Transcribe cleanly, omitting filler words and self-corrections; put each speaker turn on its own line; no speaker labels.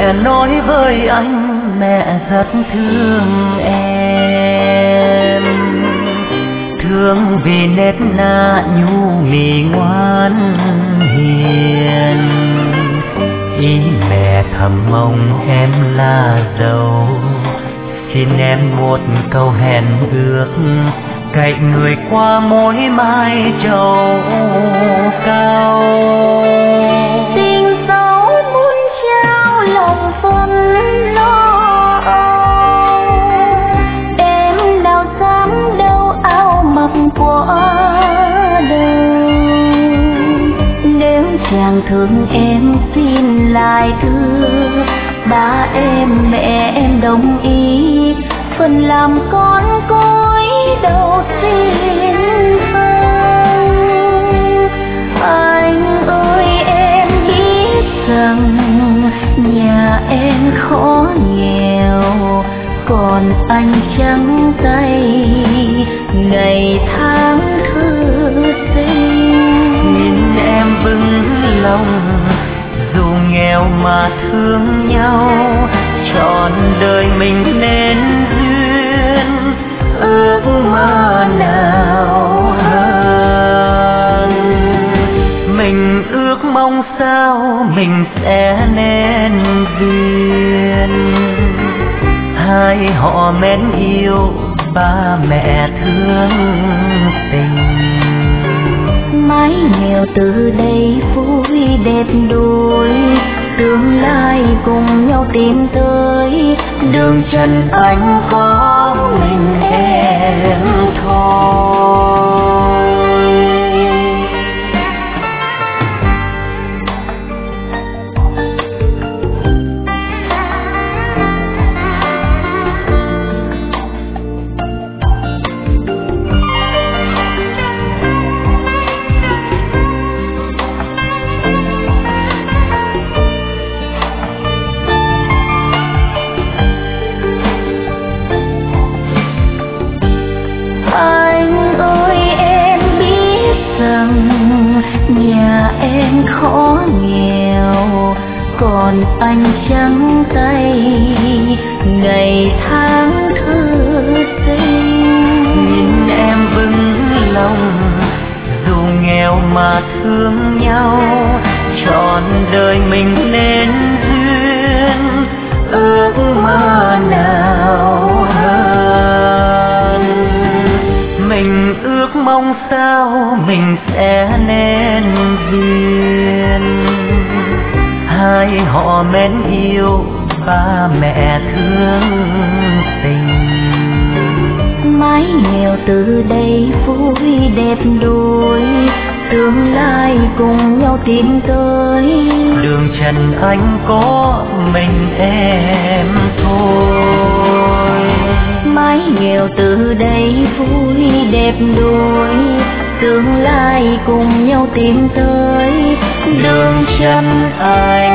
Mẹ nói với anh mẹ rất thương em, thương vì nết na nhu mì ngoan hiền. Ý mẹ thầm mong em là dâu, xin em một câu hẹn ước, cạnh người qua mỗi mái trầu cao.
Tình dấu muôn trao lòng phân lo âu, em nào dám đâu áo mặc quá đời. Nếu chàng thương em xin lại thưa, ba em mẹ em đồng ý, phần làm con cúi đầu xin vâng. Anh ơi em biết rằng nhà em khó nghèo, còn anh trắng tay ngày tháng thư sinh.
Nhìn em vững lòng dù nghèo mà thương nhau, trọn đời mình nên duyên ước mơ nào hơn. Mình ước mong sao mình sẽ nên duyên, hai họ mến yêu ba mẹ thương tình.
Mái nghèo từ đây vui đẹp đôi, tương lai cùng nhau tìm tới.
Đường chân anh có mình em thôi.
Nhà em khó nghèo, còn anh trắng tay ngày tháng thư sinh.
Nhìn em vững lòng dù nghèo mà thương nhau, trọn đời mình nên duyên ước mơ nào hơn. Mình ước mong sao mình sẽ nên duyên, hai họ mến yêu ba mẹ thương tình.
Mái nghèo từ đây vui đẹp đôi, tương lai cùng nhau tìm tới.
Đường trần anh có mình em thôi.
Mái nghèo từ đây vui đẹp đôi, tương lai cùng nhau tìm tới.
Đường chân anh